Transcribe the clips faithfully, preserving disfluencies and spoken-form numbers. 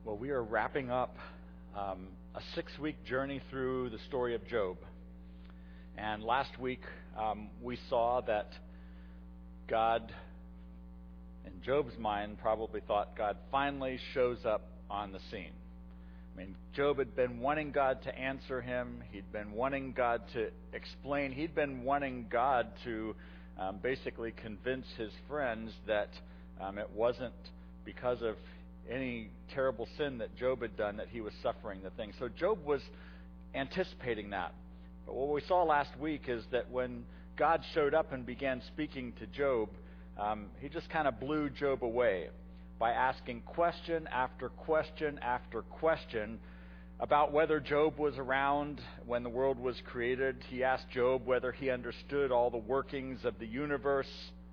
Well, we are wrapping up um, a six-week journey through the story of Job. And last week, um, we saw that God, in Job's mind, probably thought God finally shows up on the scene. I mean, Job had been wanting God to answer him. He'd been wanting God to explain. He'd been wanting God to um, basically convince his friends that um, it wasn't because of any terrible sin that Job had done that he was suffering the thing. So Job was anticipating that. But what we saw last week is that when God showed up and began speaking to Job, um, he just kind of blew Job away by asking question after question after question about whether Job was around when the world was created. He asked Job whether he understood all the workings of the universe.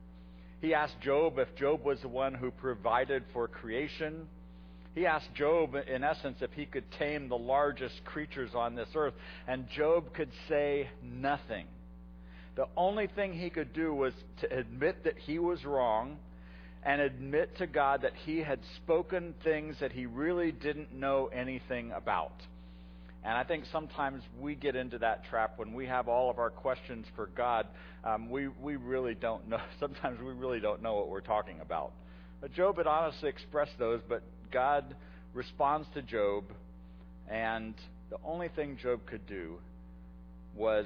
He asked Job if Job was the one who provided for creation. He asked Job, in essence, if he could tame the largest creatures on this earth. And Job could say nothing. The only thing he could do was to admit that he was wrong and admit to God that he had spoken things that he really didn't know anything about. And I think sometimes we get into that trap when we have all of our questions for God. Um, we, we really don't know. Sometimes we really don't know what we're talking about. But Job had honestly expressed those, but God responds to Job, and the only thing Job could do was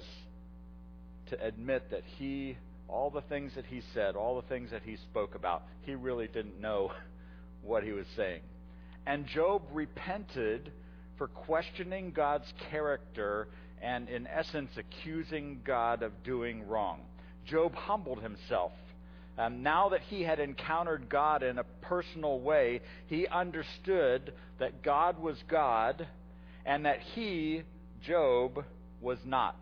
to admit that he, all the things that he said, all the things that he spoke about, he really didn't know what he was saying. And Job repented for questioning God's character and, in essence, accusing God of doing wrong. Job humbled himself. Um, now that he had encountered God in a personal way, he understood that God was God and that he, Job, was not.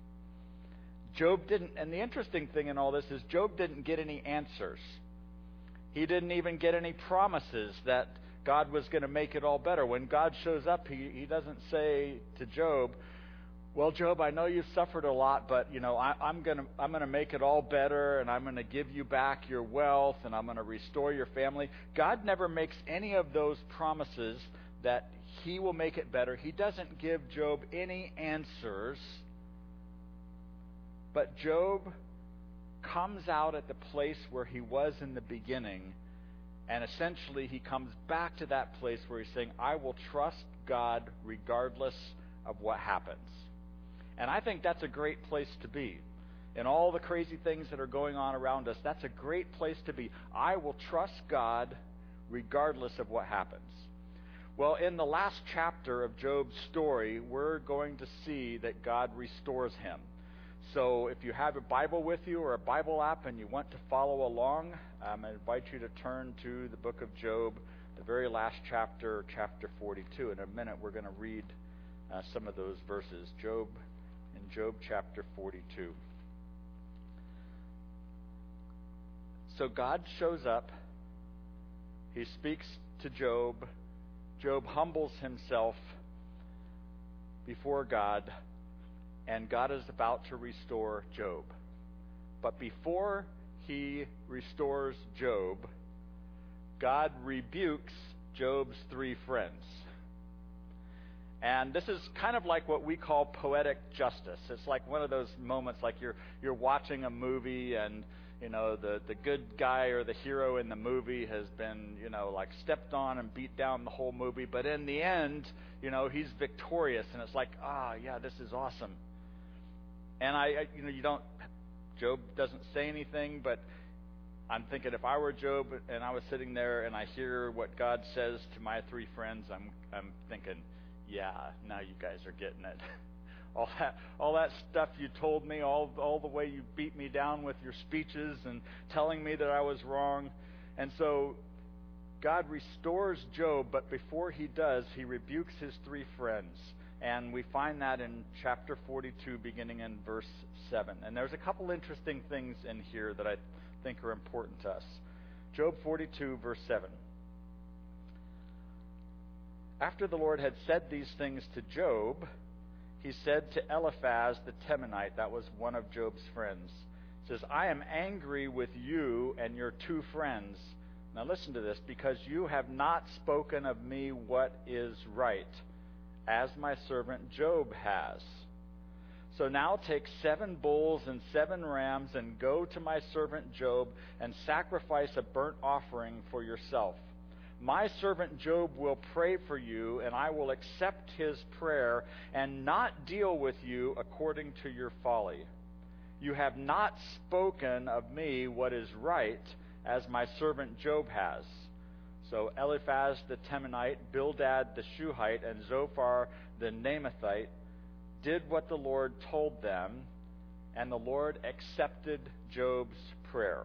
Job didn't, and the interesting thing in all this is Job didn't get any answers. He didn't even get any promises that God was going to make it all better. When God shows up, he, he doesn't say to Job, well, Job, I know you've suffered a lot, but you know I, I'm going to I'm going to make it all better, and I'm going to give you back your wealth, and I'm going to restore your family. God never makes any of those promises that he will make it better. He doesn't give Job any answers. But Job comes out at the place where he was in the beginning, and essentially he comes back to that place where he's saying, I will trust God regardless of what happens. And I think that's a great place to be. In all the crazy things that are going on around us, that's a great place to be. I will trust God regardless of what happens. Well, in the last chapter of Job's story, we're going to see that God restores him. So if you have a Bible with you or a Bible app and you want to follow along, um, I invite you to turn to the book of Job, the very last chapter, chapter forty-two. In a minute, we're going to read uh, some of those verses. Job, in Job chapter forty-two. So God shows up. He speaks to Job. Job humbles himself before God. And God is about to restore Job. But before he restores Job, God rebukes Job's three friends. And this is kind of like what we call poetic justice. It's like one of those moments like you're you're watching a movie and you know the, the good guy or the hero in the movie has been, you know, like stepped on and beat down the whole movie, but in the end, you know, he's victorious and it's like, ah, yeah, this is awesome. And I, I, you know, you don't, Job doesn't say anything, but I'm thinking if I were Job and I was sitting there and I hear what God says to my three friends, I'm, I'm thinking, yeah, now you guys are getting it. all that, all that stuff you told me, all, all the way you beat me down with your speeches and telling me that I was wrong. And so God restores Job, but before he does, he rebukes his three friends. And we find that in chapter forty-two, beginning in verse seven. And there's a couple interesting things in here that I think are important to us. Job forty-two, verse seven. After the Lord had said these things to Job, he said to Eliphaz the Temanite, that was one of Job's friends, says, I am angry with you and your two friends Now listen to this. Because you have not spoken of me what is right, as my servant Job has. So now take seven bulls and seven rams and go to my servant Job and sacrifice a burnt offering for yourself. My servant Job will pray for you, and I will accept his prayer and not deal with you according to your folly. You have not spoken of me what is right, as my servant Job has. So Eliphaz the Temanite, Bildad the Shuhite, and Zophar the Naamathite did what the Lord told them, and the Lord accepted Job's prayer.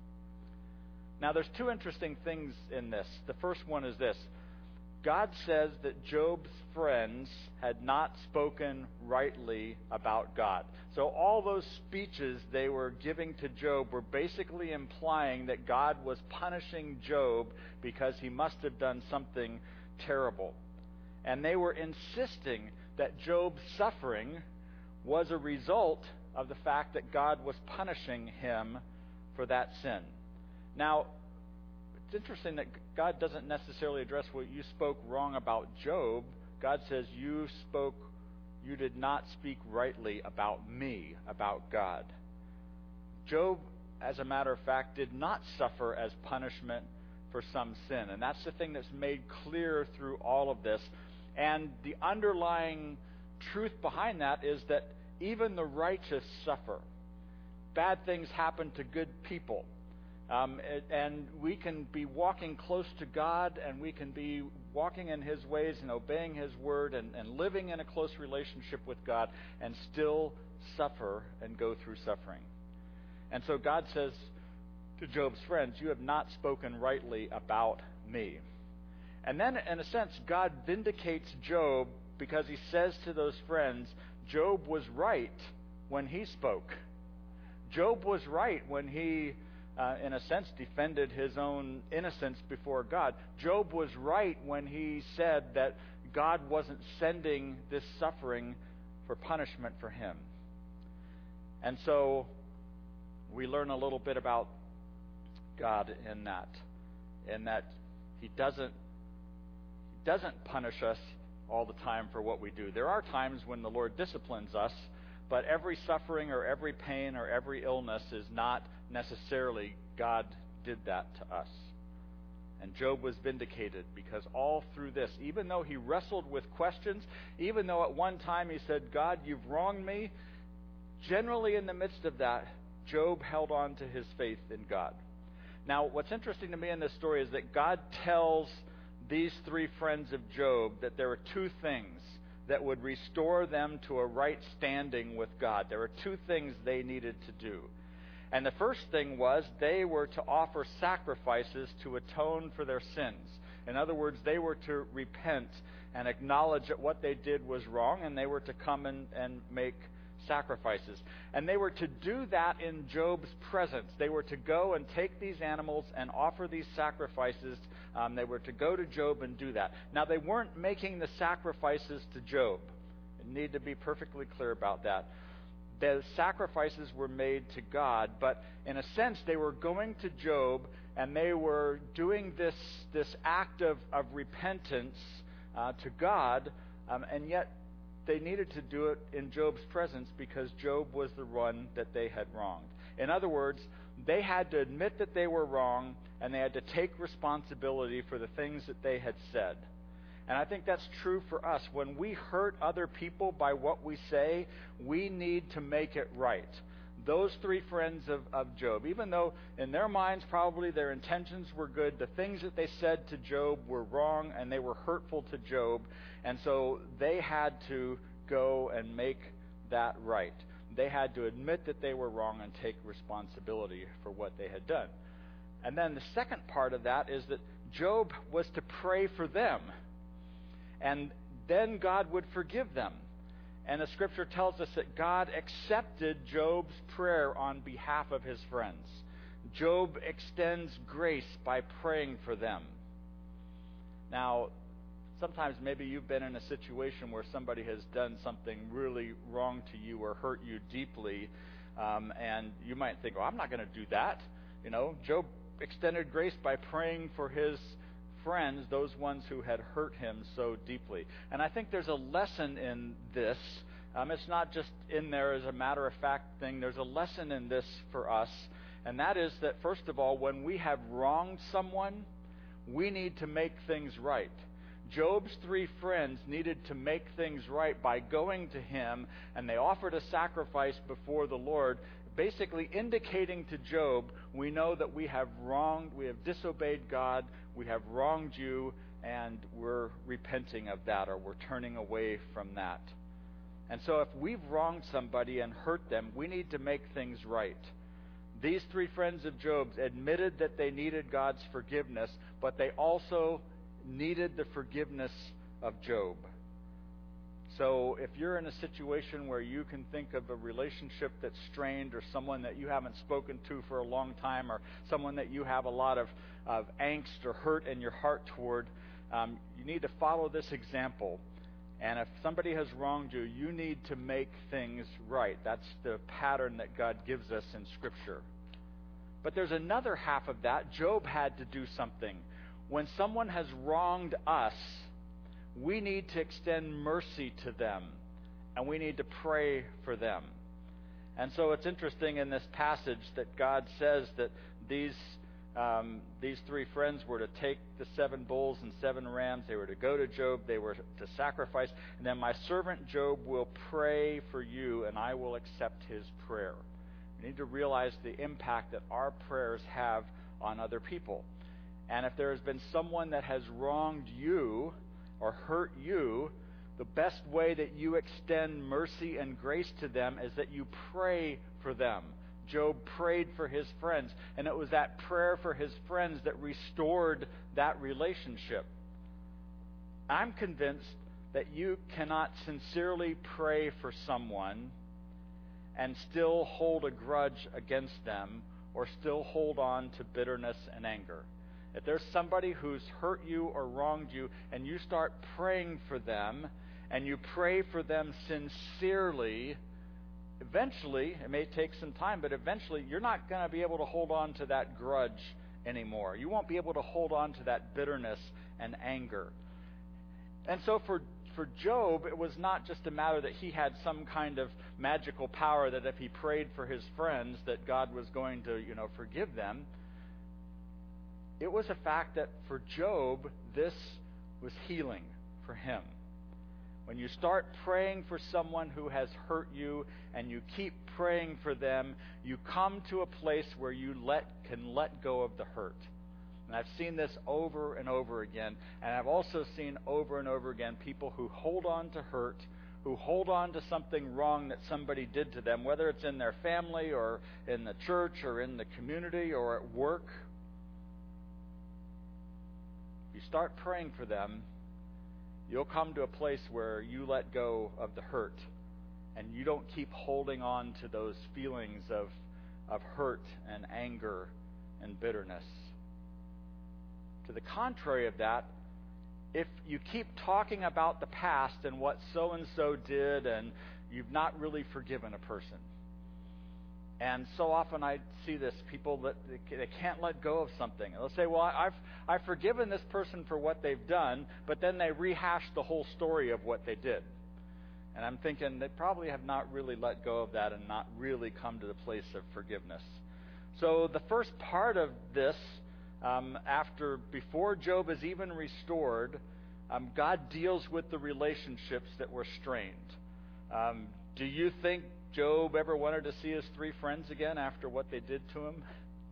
Now, there's two interesting things in this. The first one is this. God says that Job's friends had not spoken rightly about God. So all those speeches they were giving to Job were basically implying that God was punishing Job because he must have done something terrible. And they were insisting that Job's suffering was a result of the fact that God was punishing him for that sin. Now, it's interesting that God doesn't necessarily address what you spoke wrong about Job. God says you spoke, you did not speak rightly about me, about God. Job, as a matter of fact, did not suffer as punishment for some sin. And that's the thing that's made clear through all of this. And the underlying truth behind that is that even the righteous suffer. Bad things happen to good people. Um, and we can be walking close to God, and we can be walking in His ways and obeying His word and, and living in a close relationship with God and still suffer and go through suffering. And so God says to Job's friends, you have not spoken rightly about me. And then, in a sense, God vindicates Job because He says to those friends, Job was right when he spoke. Job was right when he, uh, in a sense, defended his own innocence before God. Job was right when he said that God wasn't sending this suffering for punishment for him. And so we learn a little bit about God in that, in that He doesn't He doesn't punish us all the time for what we do. There are times when the Lord disciplines us, but every suffering or every pain or every illness is not necessarily God did that to us. And Job was vindicated because all through this, even though he wrestled with questions, even though at one time he said, God, you've wronged me, generally in the midst of that, Job held on to his faith in God. Now, what's interesting to me in this story is that God tells these three friends of Job that there are two things that would restore them to a right standing with God. There were two things they needed to do. And the first thing was they were to offer sacrifices to atone for their sins. In other words, they were to repent and acknowledge that what they did was wrong, and they were to come and, and make sacrifices. And they were to do that in Job's presence. They were to go and take these animals and offer these sacrifices. Um, they were to go to Job and do that. Now, they weren't making the sacrifices to Job. I need to be perfectly clear about that. The sacrifices were made to God, but in a sense, they were going to Job and they were doing this, this act of, of repentance uh, to God, um, and yet they needed to do it in Job's presence because Job was the one that they had wronged. In other words, they had to admit that they were wrong, and they had to take responsibility for the things that they had said. And I think that's true for us. When we hurt other people by what we say, we need to make it right. Those three friends of, of Job, even though in their minds probably their intentions were good, the things that they said to Job were wrong and they were hurtful to Job. And so they had to go and make that right. They had to admit that they were wrong and take responsibility for what they had done. And then the second part of that is that Job was to pray for them. And then God would forgive them. And the scripture tells us that God accepted Job's prayer on behalf of his friends. Job extends grace by praying for them. Now, sometimes maybe you've been in a situation where somebody has done something really wrong to you or hurt you deeply, um, and you might think, "Oh, I'm not going to do that." You know, Job extended grace by praying for his friends, those ones who had hurt him so deeply. And I think there's a lesson in this. Um, it's not just in there as a matter of fact thing. There's a lesson in this for us. And that is that, first of all, when we have wronged someone, we need to make things right. Job's three friends needed to make things right by going to him, and they offered a sacrifice before the Lord, basically indicating to Job, we know that we have wronged, we have disobeyed God, we have wronged you, and we're repenting of that, or we're turning away from that. And so if we've wronged somebody and hurt them, we need to make things right. These three friends of Job's admitted that they needed God's forgiveness, but they also needed the forgiveness of Job. So if you're in a situation where you can think of a relationship that's strained, or someone that you haven't spoken to for a long time, or someone that you have a lot of, of angst or hurt in your heart toward, um, you need to follow this example. And if somebody has wronged you, you need to make things right. That's the pattern that God gives us in Scripture. But there's another half of that. Job had to do something. When someone has wronged us, we need to extend mercy to them, and we need to pray for them. And so it's interesting in this passage that God says that these um, these three friends were to take the seven bulls and seven rams. They were to go to Job. They were to sacrifice. And then my servant Job will pray for you, and I will accept his prayer. We need to realize the impact that our prayers have on other people. And if there has been someone that has wronged you or hurt you, the best way that you extend mercy and grace to them is that you pray for them. Job prayed for his friends, and it was that prayer for his friends that restored that relationship. I'm convinced that you cannot sincerely pray for someone and still hold a grudge against them, or still hold on to bitterness and anger. If there's somebody who's hurt you or wronged you, and you start praying for them, and you pray for them sincerely, eventually, it may take some time, but eventually you're not going to be able to hold on to that grudge anymore. You won't be able to hold on to that bitterness and anger. And so for for Job, it was not just a matter that he had some kind of magical power that if he prayed for his friends that God was going to, you know, forgive them. It was a fact that for Job, this was healing for him. When you start praying for someone who has hurt you and you keep praying for them, you come to a place where you let can let go of the hurt. And I've seen this over and over again. And I've also seen over and over again people who hold on to hurt, who hold on to something wrong that somebody did to them, whether it's in their family or in the church or in the community or at work. If you start praying for them, you'll come to a place where you let go of the hurt, and you don't keep holding on to those feelings of, of hurt and anger and bitterness. To the contrary of that, if you keep talking about the past and what so-and-so did, and you've not really forgiven a person. And so often I see this, people that they can't let go of something. They'll say, well, I've, I've forgiven this person for what they've done, but then they rehash the whole story of what they did. And I'm thinking they probably have not really let go of that and not really come to the place of forgiveness. So the first part of this, um, after before Job is even restored, um, God deals with the relationships that were strained. Um, do you think Job ever wanted to see his three friends again after what they did to him?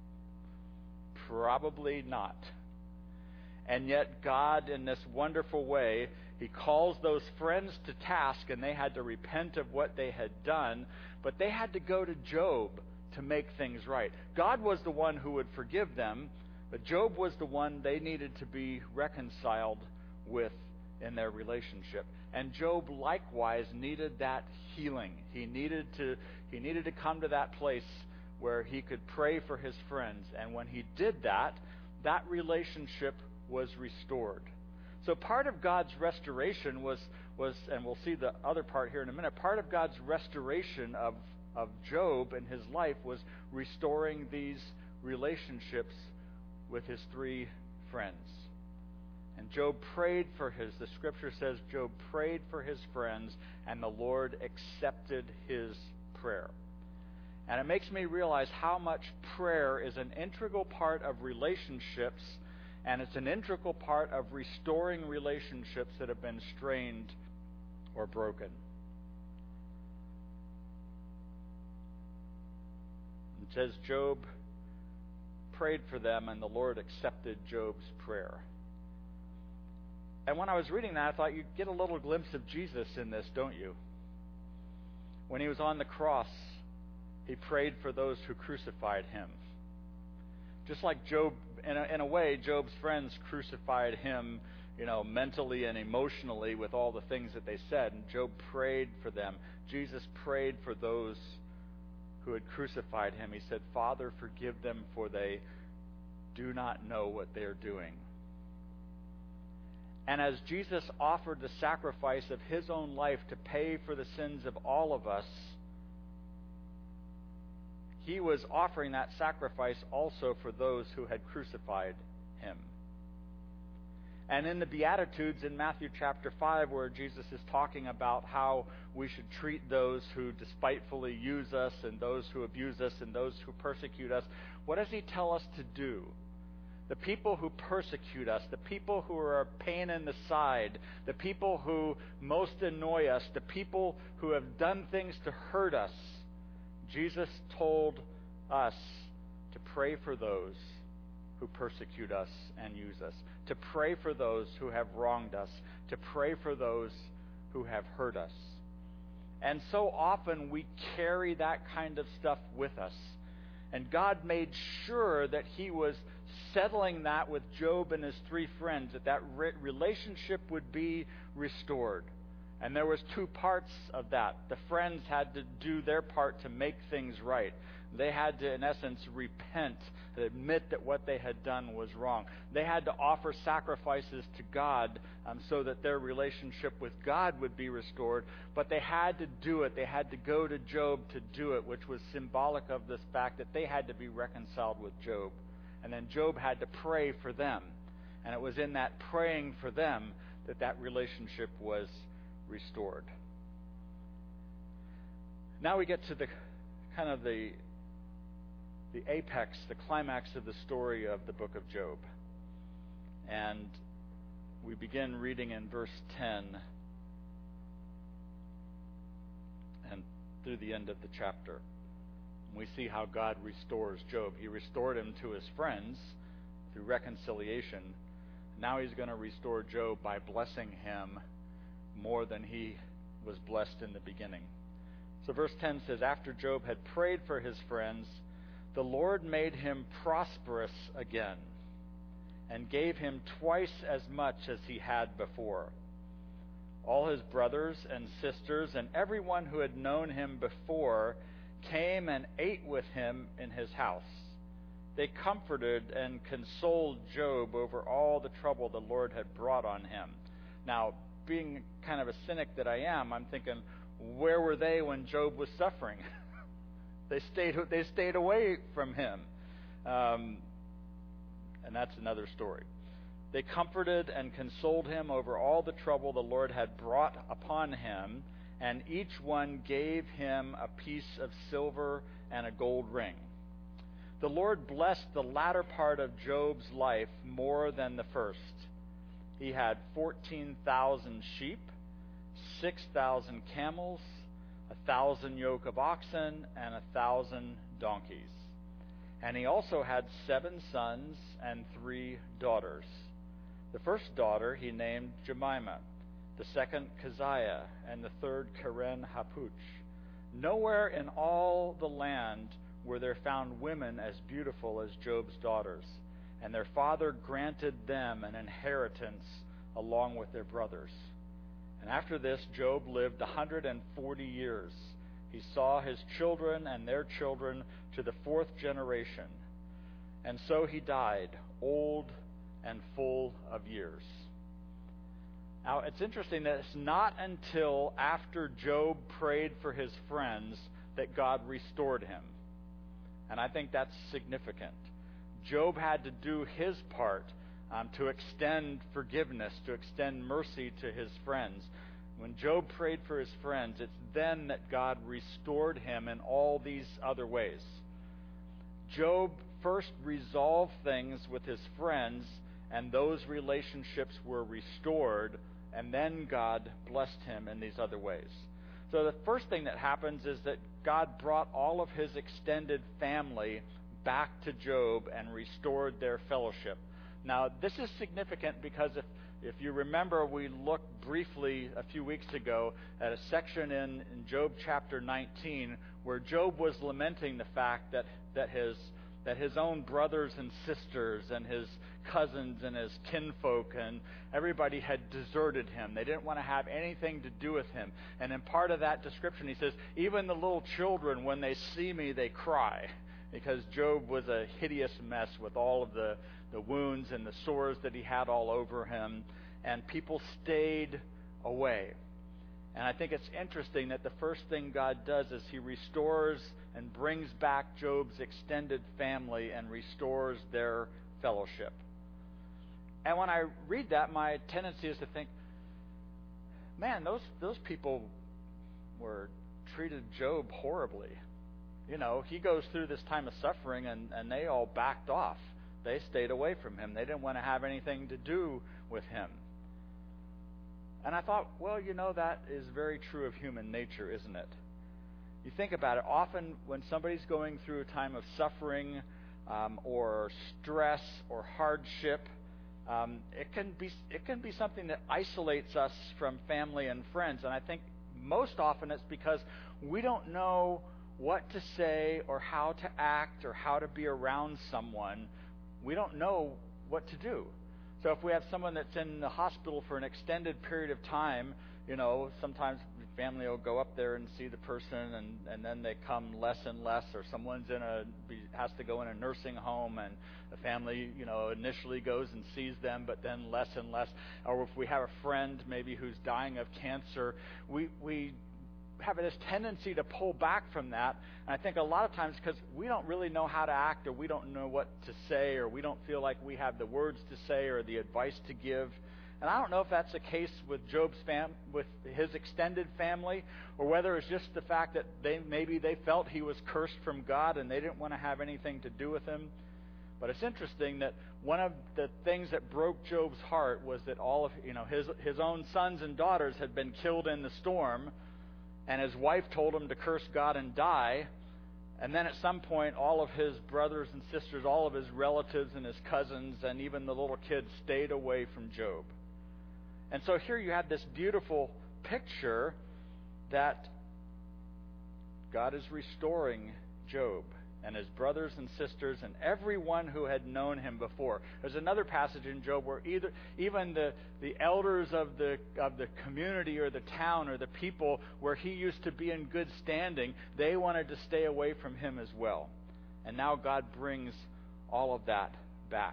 Probably not. And yet God, in this wonderful way, He calls those friends to task, and they had to repent of what they had done, but they had to go to Job to make things right. God was the one who would forgive them, but Job was the one they needed to be reconciled with in their relationship. And Job likewise needed that healing. He needed to he needed to come to that place where he could pray for his friends. And when he did that, that relationship was restored. So part of God's restoration was, was and we'll see the other part here in a minute, part of God's restoration of, of Job and his life was restoring these relationships with his three friends. And Job prayed for his, the scripture says Job prayed for his friends, and the Lord accepted his prayer. And it makes me realize how much prayer is an integral part of relationships, and it's an integral part of restoring relationships that have been strained or broken. It says Job prayed for them, and the Lord accepted Job's prayer. And when I was reading that, I thought you get a little glimpse of Jesus in this, don't you? When he was on the cross, he prayed for those who crucified him. Just like Job, in a, in a way, Job's friends crucified him, you know, mentally and emotionally with all the things that they said. And Job prayed for them. Jesus prayed for those who had crucified him. He said, "Father, forgive them, for they do not know what they are doing." And as Jesus offered the sacrifice of his own life to pay for the sins of all of us, he was offering that sacrifice also for those who had crucified him. And in the Beatitudes in Matthew chapter five, where Jesus is talking about how we should treat those who despitefully use us and those who abuse us and those who persecute us, what does he tell us to do? The people who persecute us, the people who are a pain in the side, the people who most annoy us, the people who have done things to hurt us, Jesus told us to pray for those who persecute us and use us, to pray for those who have wronged us, to pray for those who have hurt us. And so often we carry that kind of stuff with us. And God made sure that he was settling that with Job and his three friends, that that re- relationship would be restored. And there was two parts of that. The friends had to do their part to make things right. They had to, in essence, repent, admit that what they had done was wrong. They had to offer sacrifices to God um, so that their relationship with God would be restored. But they had to do it. They had to go to Job to do it, which was symbolic of this fact that they had to be reconciled with Job. And then Job had to pray for them. And it was in that praying for them that that relationship was restored. Now we get to the kind of the the apex, the climax of the story of the book of Job. And we begin reading in verse ten and through the end of the chapter. We see how God restores Job. He restored him to his friends through reconciliation. Now he's going to restore Job by blessing him more than he was blessed in the beginning. So verse ten says, "After Job had prayed for his friends, the Lord made him prosperous again and gave him twice as much as he had before. All his brothers and sisters and everyone who had known him before came and ate with him in his house. They comforted and consoled Job over all the trouble the Lord had brought on him." Now, being kind of a cynic that I am, I'm thinking, where were they when Job was suffering? They stayed they stayed away from him. Um, and that's another story. They comforted and consoled him over all the trouble the Lord had brought upon him, and each one gave him a piece of silver and a gold ring. The Lord blessed the latter part of Job's life more than the first. He had fourteen thousand sheep, six thousand camels, a thousand yoke of oxen, and a thousand donkeys. And he also had seven sons and three daughters. The first daughter he named Jemimah, the second Keziah, and the third Keren Happuch. Nowhere in all the land were there found women as beautiful as Job's daughters, and their father granted them an inheritance along with their brothers. And after this, Job lived one hundred forty years. He saw his children and their children to the fourth generation. And so he died, old and full of years. Now, it's interesting that it's not until after Job prayed for his friends that God restored him. And I think that's significant. Job had to do his part um, to extend forgiveness, to extend mercy to his friends. When Job prayed for his friends, it's then that God restored him in all these other ways. Job first resolved things with his friends, and those relationships were restored, and then God blessed him in these other ways. So the first thing that happens is that God brought all of his extended family back to Job and restored their fellowship. Now, this is significant because if, if you remember, we looked briefly a few weeks ago at a section in, in Job chapter nineteen where Job was lamenting the fact that, that his that his own brothers and sisters and his cousins and his kinfolk and everybody had deserted him. They didn't want to have anything to do with him. And in part of that description, he says, even the little children, when they see me, they cry. Because Job was a hideous mess with all of the, the wounds and the sores that he had all over him. And people stayed away. And I think it's interesting that the first thing God does is he restores and brings back Job's extended family and restores their fellowship. And when I read that, my tendency is to think, man, those those people were treated Job horribly. You know, he goes through this time of suffering and, and they all backed off. They stayed away from him. They didn't want to have anything to do with him. And I thought, well, you know, that is very true of human nature, isn't it? You think about it. Often when somebody's going through a time of suffering um, or stress or hardship, um, it can be it can be something that isolates us from family and friends. And I think most often it's because we don't know what to say or how to act or how to be around someone. We don't know what to do. So if we have someone that's in the hospital for an extended period of time, you know, sometimes the family will go up there and see the person, and, and then they come less and less, or someone's in a has to go in a nursing home, and the family, you know, initially goes and sees them, but then less and less. Or if we have a friend maybe who's dying of cancer, we we have this tendency to pull back from that. And I think a lot of times because we don't really know how to act, or we don't know what to say, or we don't feel like we have the words to say or the advice to give. And I don't know if that's the case with Job's fam, with his extended family, or whether it's just the fact that they maybe they felt he was cursed from God and they didn't want to have anything to do with him. But it's interesting that one of the things that broke Job's heart was that all of you know his his own sons and daughters had been killed in the storm. And his wife told him to curse God and die. And then at some point, all of his brothers and sisters, all of his relatives and his cousins, and even the little kids stayed away from Job. And so here you have this beautiful picture that God is restoring Job and his brothers and sisters and everyone who had known him before. There's another passage in Job where either even the, the elders of the of the community or the town or the people where he used to be in good standing, they wanted to stay away from him as well. And now God brings all of that back.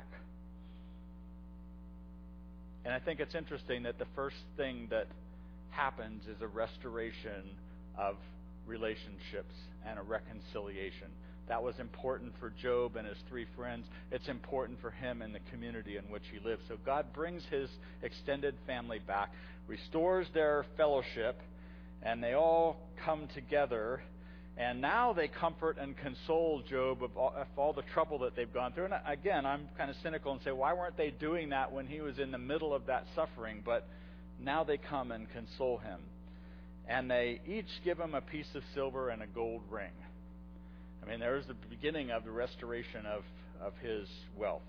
And I think it's interesting that the first thing that happens is a restoration of relationships and a reconciliation. That was important for Job and his three friends. It's important for him and the community in which he lives. So God brings his extended family back, restores their fellowship, and they all come together. And now they comfort and console Job of all, of all the trouble that they've gone through. And again, I'm kind of cynical and say, why weren't they doing that when he was in the middle of that suffering? But now they come and console him. And they each give him a piece of silver and a gold ring. I mean, there's the beginning of the restoration of, of his wealth.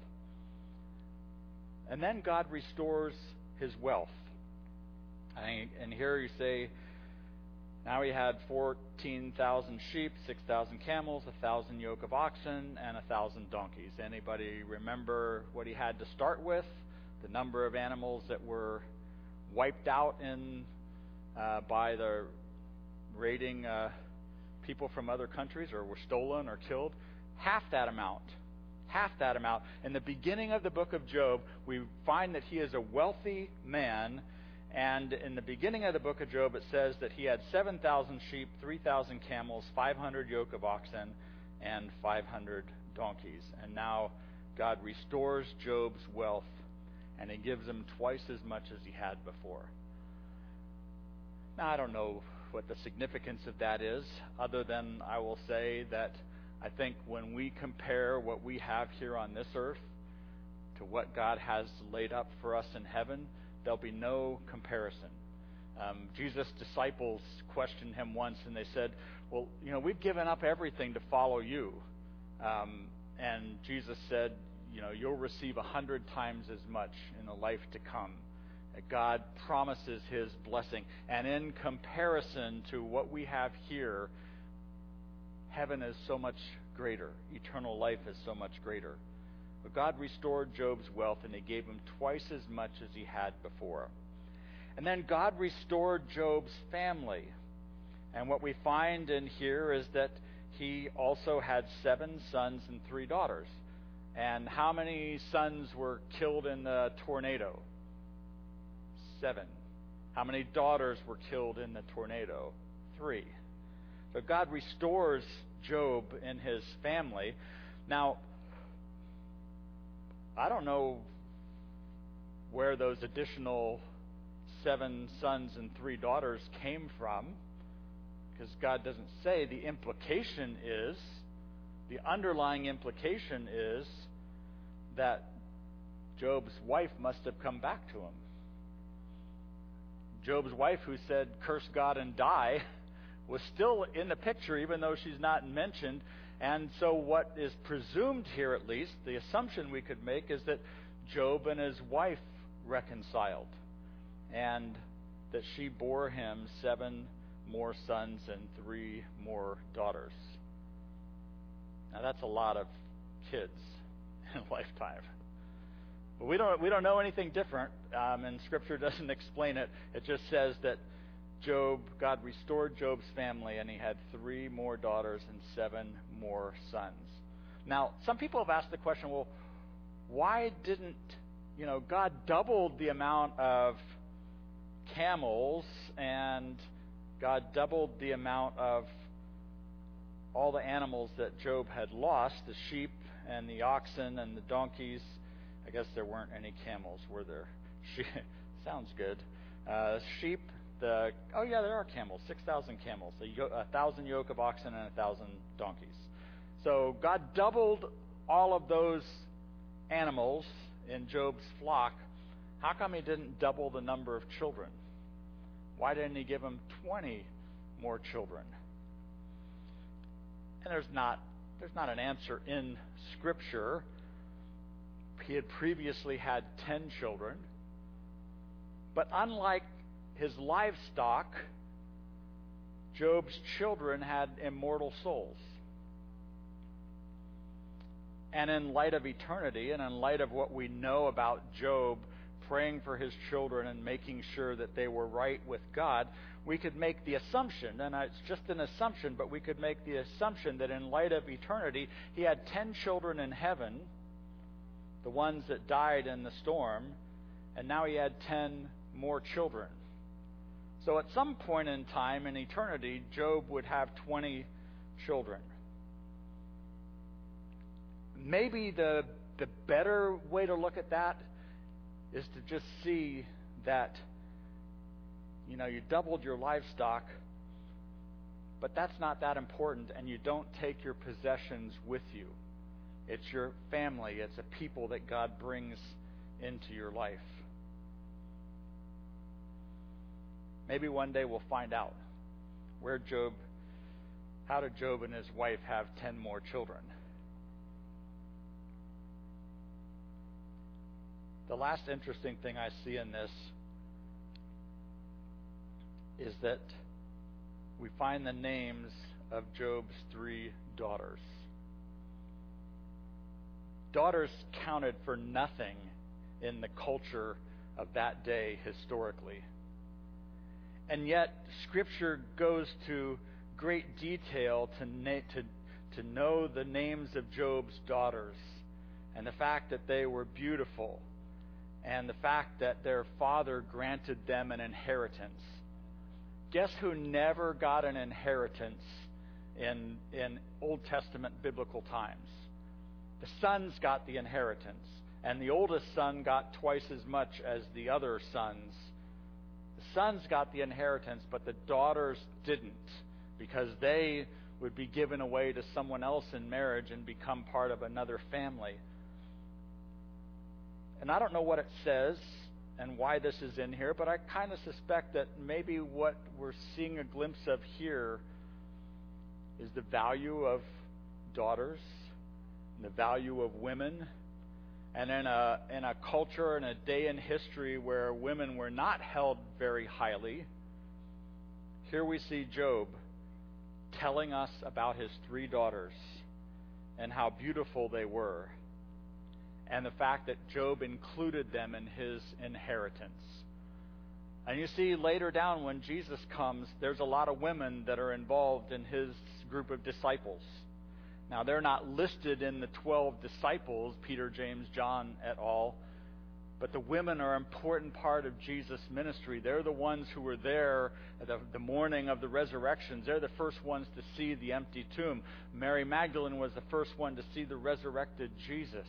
And then God restores his wealth. And, and here you say, now he had fourteen thousand sheep, six thousand camels, one thousand yoke of oxen, and one thousand donkeys. Anybody remember what he had to start with? The number of animals that were wiped out in uh, by the raiding uh, people from other countries, or were stolen or killed? Half that amount. Half that amount. In the beginning of the book of Job, we find that he is a wealthy man. And in the beginning of the book of Job, it says that he had seven thousand sheep, three thousand camels, five hundred yoke of oxen, and five hundred donkeys. And now God restores Job's wealth, and he gives him twice as much as he had before. Now, I don't know what the significance of that is, other than I will say that I think when we compare what we have here on this earth to what God has laid up for us in heaven, there'll be no comparison. Um, Jesus' disciples questioned him once, and they said, well, you know, we've given up everything to follow you. Um, and Jesus said, you know, you'll receive a hundred times as much in the life to come. That God promises his blessing. And in comparison to what we have here, heaven is so much greater. Eternal life is so much greater. But God restored Job's wealth, and he gave him twice as much as he had before. And then God restored Job's family. And what we find in here is that he also had seven sons and three daughters. And how many sons were killed in the tornado? Seven. How many daughters were killed in the tornado? Three. So God restores Job and his family. Now, I don't know where those additional seven sons and three daughters came from, because God doesn't say. The implication is, the underlying implication is that Job's wife must have come back to him. Job's wife, who said, curse God and die, was still in the picture, even though she's not mentioned. And so what is presumed here, at least, the assumption we could make, is that Job and his wife reconciled, and that she bore him seven more sons and three more daughters. Now that's a lot of kids in a lifetime. But we don't we don't know anything different, um, and Scripture doesn't explain it. It just says that Job, God restored Job's family, and he had three more daughters and seven more sons. Now, some people have asked the question, well, why didn't, you know, God doubled the amount of camels, and God doubled the amount of all the animals that Job had lost, the sheep and the oxen and the donkeys. I guess there weren't any camels, were there? She- Sounds good. Uh, sheep, the oh yeah, there are camels, six thousand camels, a, yo- a thousand yoke of oxen and a thousand donkeys. So God doubled all of those animals in Job's flock. How come he didn't double the number of children? Why didn't he give him twenty more children? And there's not there's not an answer in Scripture. He had previously had ten children. But unlike his livestock, Job's children had immortal souls. And in light of eternity, and in light of what we know about Job praying for his children and making sure that they were right with God, we could make the assumption, and it's just an assumption, but we could make the assumption that in light of eternity, he had ten children in heaven, the ones that died in the storm, and now he had ten more children. So at some point in time in eternity, Job would have twenty children. Maybe the the better way to look at that is to just see that, you know, you doubled your livestock, but that's not that important, and you don't take your possessions with you. It's your family. It's a people that God brings into your life. Maybe one day we'll find out where Job, how did Job and his wife have ten more children? The last interesting thing I see in this is that we find the names of Job's three daughters. Daughters counted for nothing in the culture of that day historically. And yet, Scripture goes to great detail to, na- to, to know the names of Job's daughters, and the fact that they were beautiful, and the fact that their father granted them an inheritance. Guess who never got an inheritance in, in Old Testament biblical times? The sons got the inheritance, and the oldest son got twice as much as the other sons. The sons got the inheritance, but the daughters didn't, because they would be given away to someone else in marriage and become part of another family. And I don't know what it says and why this is in here, but I kind of suspect that maybe what we're seeing a glimpse of here is the value of daughters and the value of women. And in a in a culture and a day in history where women were not held very highly, here we see Job telling us about his three daughters and how beautiful they were, and the fact that Job included them in his inheritance. And you see later down when Jesus comes, there's a lot of women that are involved in his group of disciples. Now, they're not listed in the twelve disciples, Peter, James, John, et al., but the women are an important part of Jesus' ministry. They're the ones who were there the, the morning of the resurrections. They're the first ones to see the empty tomb. Mary Magdalene was the first one to see the resurrected Jesus.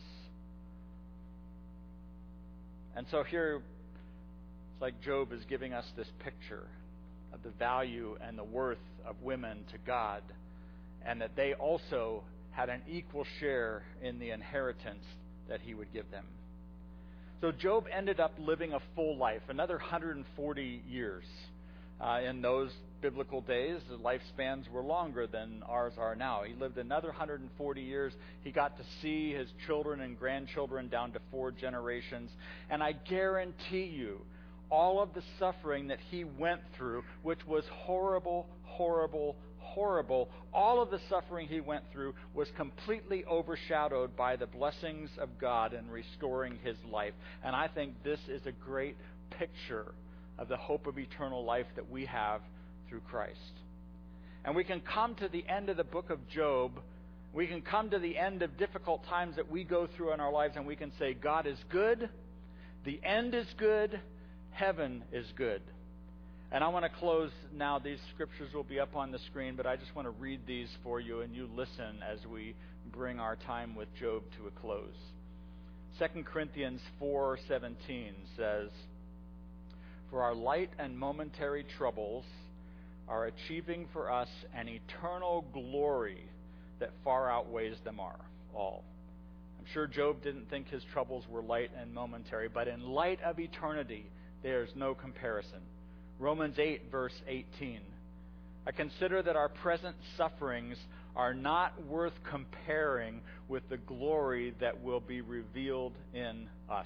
And so here, it's like Job is giving us this picture of the value and the worth of women to God, and that they also had an equal share in the inheritance that he would give them. So Job ended up living a full life, another one hundred forty years. Uh, in those biblical days, the lifespans were longer than ours are now. He lived another one hundred forty years. He got to see his children and grandchildren down to four generations. And I guarantee you, all of the suffering that he went through, which was horrible, horrible, horrible, all of the suffering he went through was completely overshadowed by the blessings of God in restoring his life. And I think this is a great picture of the hope of eternal life that we have through Christ. And we can come to the end of the book of Job. We can come to the end of difficult times that we go through in our lives, and we can say, God is good, the end is good, heaven is good. And I want to close now. These scriptures will be up on the screen, but I just want to read these for you, and you listen as we bring our time with Job to a close. Second Corinthians four seventeen says, "For our light and momentary troubles are achieving for us an eternal glory that far outweighs them all." I'm sure Job didn't think his troubles were light and momentary, but in light of eternity, there's no comparison. Romans eight, verse eighteen. "I consider that our present sufferings are not worth comparing with the glory that will be revealed in us."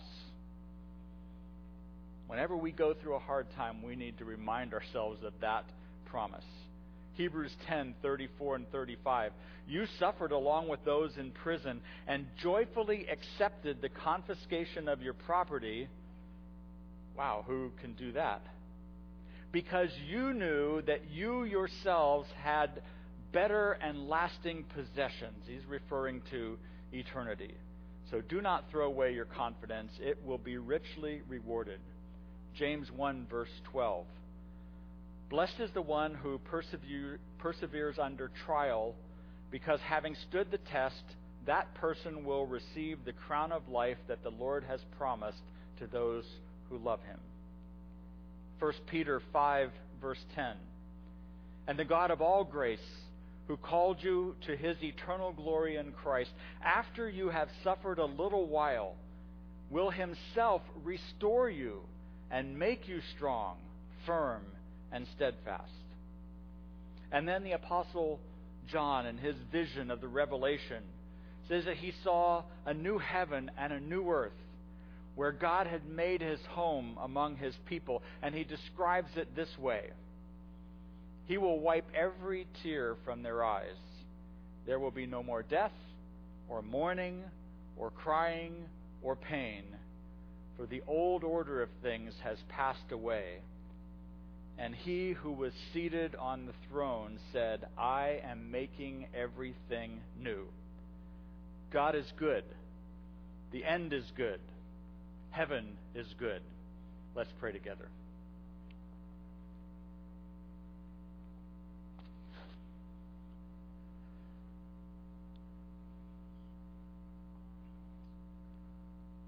Whenever we go through a hard time, we need to remind ourselves of that promise. Hebrews ten, thirty-four and thirty-five. "You suffered along with those in prison and joyfully accepted the confiscation of your property." Wow, who can do that? "Because you knew that you yourselves had better and lasting possessions." He's referring to eternity. "So do not throw away your confidence. It will be richly rewarded." James one, verse twelve. "Blessed is the one who persevere, perseveres under trial, because having stood the test, that person will receive the crown of life that the Lord has promised to those who love him." First Peter five, verse ten. "And the God of all grace, who called you to his eternal glory in Christ, after you have suffered a little while, will himself restore you and make you strong, firm, and steadfast." And then the Apostle John, in his vision of the Revelation, says that he saw a new heaven and a new earth, where God had made his home among his people. And he describes it this way: "He will wipe every tear from their eyes. There will be no more death, or mourning, or crying, or pain, for the old order of things has passed away." And he who was seated on the throne said, "I am making everything new." God is good. The end is good. Heaven is good. Let's pray together.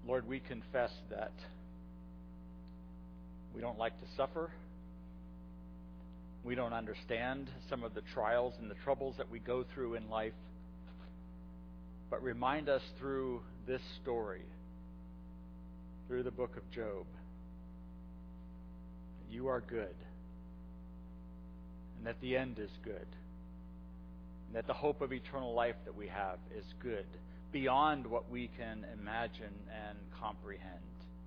Lord, we confess that we don't like to suffer. We don't understand some of the trials and the troubles that we go through in life. But remind us through this story, through the book of Job, that you are good, and that the end is good, and that the hope of eternal life that we have is good, beyond what we can imagine and comprehend.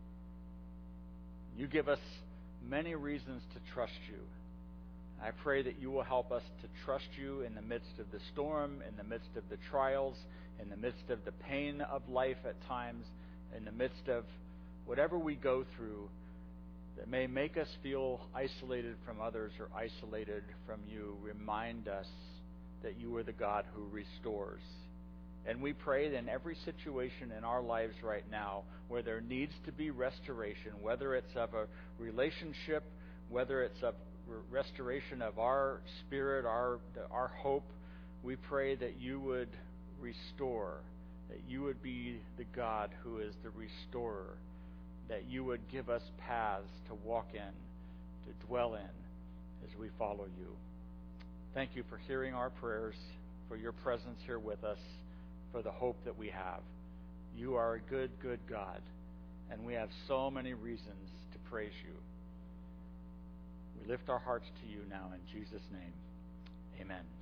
You give us many reasons to trust you. I pray that you will help us to trust you in the midst of the storm, in the midst of the trials, in the midst of the pain of life at times, in the midst of whatever we go through that may make us feel isolated from others or isolated from you. Remind us that you are the God who restores. And we pray that in every situation in our lives right now where there needs to be restoration, whether it's of a relationship, whether it's of restoration of our spirit, our our hope, we pray that you would restore, that you would be the God who is the restorer, that you would give us paths to walk in, to dwell in as we follow you. Thank you for hearing our prayers, for your presence here with us, for the hope that we have. You are a good, good God, and we have so many reasons to praise you. We lift our hearts to you now in Jesus' name. Amen.